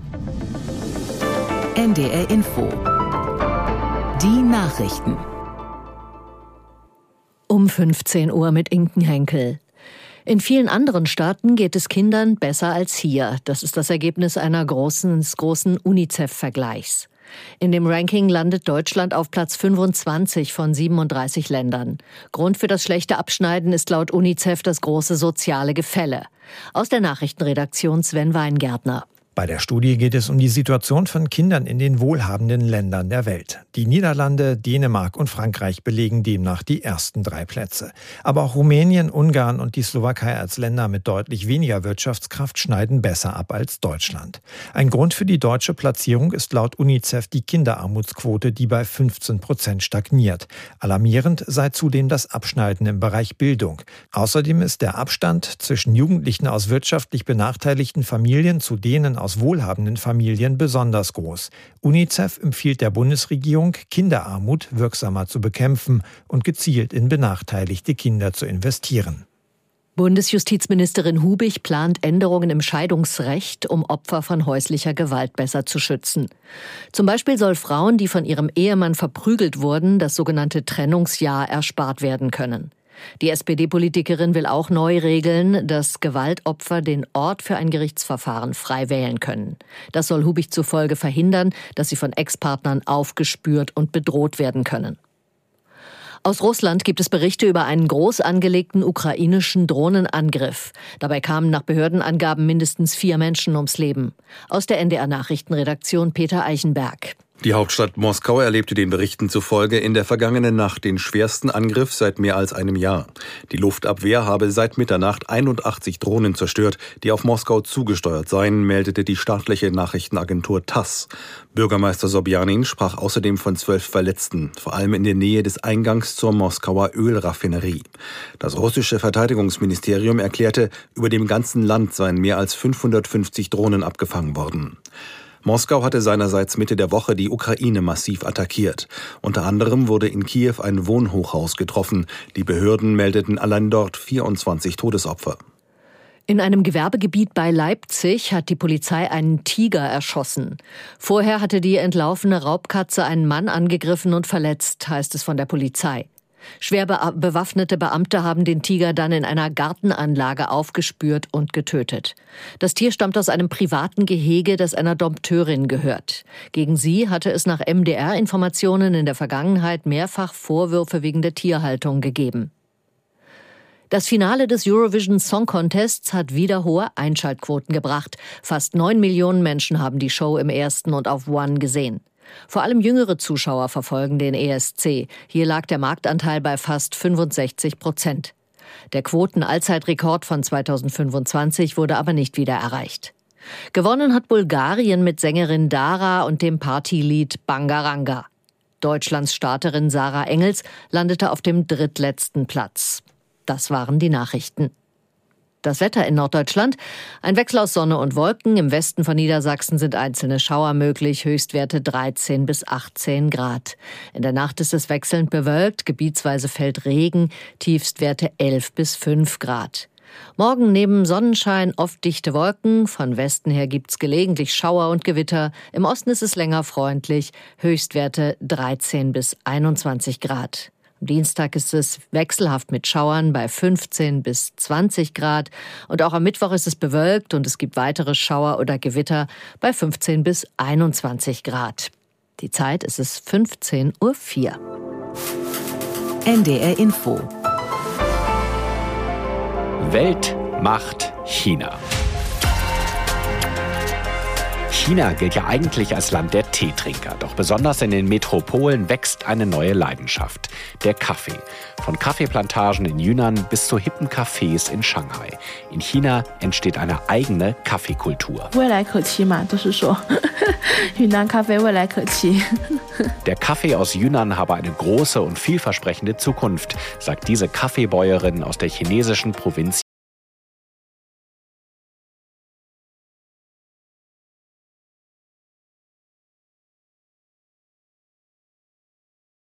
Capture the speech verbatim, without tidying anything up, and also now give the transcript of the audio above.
N D R Info. Die Nachrichten. Um fünfzehn Uhr mit Inken Henkel. In vielen anderen Staaten geht es Kindern besser als hier. Das ist das Ergebnis einer großen, großen UNICEF-Vergleichs. In dem Ranking landet Deutschland auf Platz fünfundzwanzig von siebenunddreißig Ländern. Grund für das schlechte Abschneiden ist laut UNICEF das große soziale Gefälle. Aus der Nachrichtenredaktion Sven Weingärtner. Bei der Studie geht es um die Situation von Kindern in den wohlhabenden Ländern der Welt. Die Niederlande, Dänemark und Frankreich belegen demnach die ersten drei Plätze. Aber auch Rumänien, Ungarn und die Slowakei als Länder mit deutlich weniger Wirtschaftskraft schneiden besser ab als Deutschland. Ein Grund für die deutsche Platzierung ist laut UNICEF die Kinderarmutsquote, die bei fünfzehn Prozent stagniert. Alarmierend sei zudem das Abschneiden im Bereich Bildung. Außerdem ist der Abstand zwischen Jugendlichen aus wirtschaftlich benachteiligten Familien zu denen aus wohlhabenden Familien besonders groß. UNICEF empfiehlt der Bundesregierung, Kinderarmut wirksamer zu bekämpfen und gezielt in benachteiligte Kinder zu investieren. Bundesjustizministerin Hubig plant Änderungen im Scheidungsrecht, um Opfer von häuslicher Gewalt besser zu schützen. Zum Beispiel soll Frauen, die von ihrem Ehemann verprügelt wurden, das sogenannte Trennungsjahr erspart werden können. Die S P D-Politikerin will auch neu regeln, dass Gewaltopfer den Ort für ein Gerichtsverfahren frei wählen können. Das soll Hubig zufolge verhindern, dass sie von Ex-Partnern aufgespürt und bedroht werden können. Aus Russland gibt es Berichte über einen groß angelegten ukrainischen Drohnenangriff. Dabei kamen nach Behördenangaben mindestens vier Menschen ums Leben. Aus der N D R-Nachrichtenredaktion Peter Eichenberg. Die Hauptstadt Moskau erlebte den Berichten zufolge in der vergangenen Nacht den schwersten Angriff seit mehr als einem Jahr. Die Luftabwehr habe seit Mitternacht einundachtzig Drohnen zerstört, die auf Moskau zugesteuert seien, meldete die staatliche Nachrichtenagentur TASS. Bürgermeister Sobjanin sprach außerdem von zwölf Verletzten, vor allem in der Nähe des Eingangs zur Moskauer Ölraffinerie. Das russische Verteidigungsministerium erklärte, über dem ganzen Land seien mehr als fünfhundertfünfzig Drohnen abgefangen worden. Moskau hatte seinerseits Mitte der Woche die Ukraine massiv attackiert. Unter anderem wurde in Kiew ein Wohnhochhaus getroffen. Die Behörden meldeten allein dort vierundzwanzig Todesopfer. In einem Gewerbegebiet bei Leipzig hat die Polizei einen Tiger erschossen. Vorher hatte die entlaufene Raubkatze einen Mann angegriffen und verletzt, heißt es von der Polizei. Schwer be- bewaffnete Beamte haben den Tiger dann in einer Gartenanlage aufgespürt und getötet. Das Tier stammt aus einem privaten Gehege, das einer Dompteurin gehört. Gegen sie hatte es nach M D R-Informationen in der Vergangenheit mehrfach Vorwürfe wegen der Tierhaltung gegeben. Das Finale des Eurovision Song Contests hat wieder hohe Einschaltquoten gebracht. Fast neun Millionen Menschen haben die Show im ersten und auf One gesehen. Vor allem jüngere Zuschauer verfolgen den E S C. Hier lag der Marktanteil bei fast fünfundsechzig Prozent. Der Quoten-Allzeitrekord von zweitausendfünfundzwanzig wurde aber nicht wieder erreicht. Gewonnen hat Bulgarien mit Sängerin Dara und dem Partylied Bangaranga. Deutschlands Starterin Sarah Engels landete auf dem drittletzten Platz. Das waren die Nachrichten. Das Wetter in Norddeutschland. Ein Wechsel aus Sonne und Wolken. Im Westen von Niedersachsen sind einzelne Schauer möglich. Höchstwerte dreizehn bis achtzehn Grad. In der Nacht ist es wechselnd bewölkt. Gebietsweise fällt Regen. Tiefstwerte elf bis fünf Grad. Morgen neben Sonnenschein oft dichte Wolken. Von Westen her gibt's gelegentlich Schauer und Gewitter. Im Osten ist es länger freundlich. Höchstwerte dreizehn bis einundzwanzig Grad. Am Dienstag ist es wechselhaft mit Schauern bei fünfzehn bis zwanzig Grad. Und auch am Mittwoch ist es bewölkt und es gibt weitere Schauer oder Gewitter bei fünfzehn bis einundzwanzig Grad. Die Zeit ist es fünfzehn Uhr vier. N D R Info. Welt macht China. China gilt ja eigentlich als Land der Teetrinker. Doch besonders in den Metropolen wächst eine neue Leidenschaft: der Kaffee. Von Kaffeeplantagen in Yunnan bis zu hippen Cafés in Shanghai. In China entsteht eine eigene Kaffeekultur. Der Kaffee aus Yunnan habe eine große und vielversprechende Zukunft, sagt diese Kaffeebäuerin aus der chinesischen Provinz